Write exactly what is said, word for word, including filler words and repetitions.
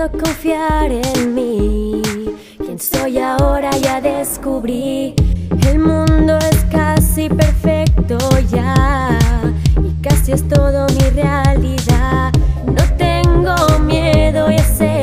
puedo confiar en mí. Quién soy ahora ya descubrí. El mundo es casi perfecto ya, y casi es todo mi realidad. No tengo miedo y sé